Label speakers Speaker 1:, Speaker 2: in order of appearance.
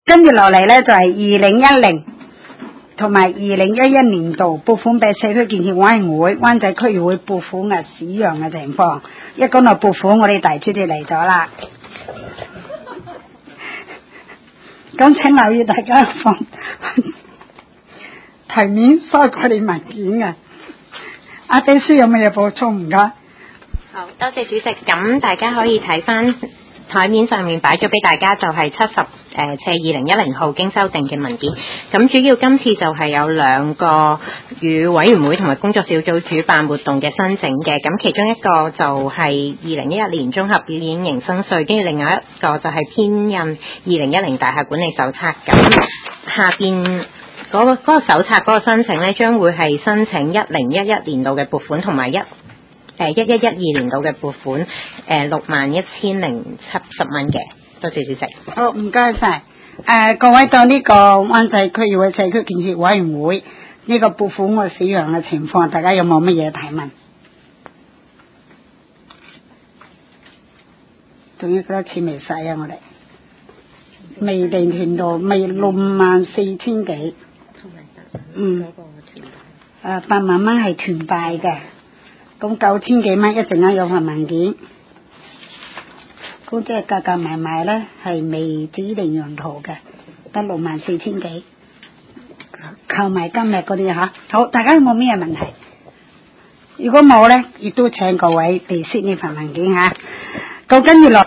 Speaker 1: 跟住落嚟咧就係2010同埋2011年度撥款俾社區建設委員會灣仔區議會撥款嘅使用嘅情況。一講到撥款，我哋大主席嚟咗啦。咁請留意大家放題面收佢哋文件嘅。阿秘書有乜嘢補充唔該？
Speaker 2: 好，多謝主席。咁大家可以睇翻台面上面擺咗俾大家，就係70/2010號經修訂嘅文件。咁主要今次就係有2個與委員會同埋工作小組主辦活動嘅申請嘅。咁其中一個就係2011年綜合表演營新稅，跟住另外一個就係編印2010大廈管理手冊。咁下邊嗰個手冊嗰個申請咧，將會係申請1011年度嘅撥款同埋1112年度嘅撥款，61,070蚊嘅。多謝主席。
Speaker 1: 好，唔該晒。各位對呢個灣仔區議會社區建設委員會呢個撥款嘅使用嘅情況，大家有冇乜嘢提問？仲有幾多錢未使啊？我哋未定團度，未64,000幾。8萬蚊係團拜嘅，咁9,000幾蚊一陣間有份文件。咁即係夾埋埋咧，係未指定用途嘅，得64,000幾，扣埋今日嗰啲吓。好，大家有冇咩問題？如果冇咧，亦都請各位備悉呢份文件吓。咁跟住落。